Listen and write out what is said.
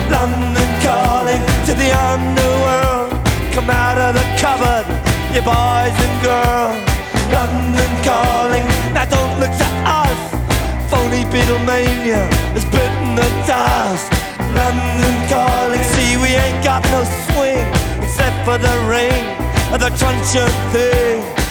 London calling to the underworld. Come out of the cupboard, you boys and girls. London calling, now don't look to us. Phony Beatlemania has bitten the dust. London calling, see we ain't got no swing except for the ring of the truncheon thing.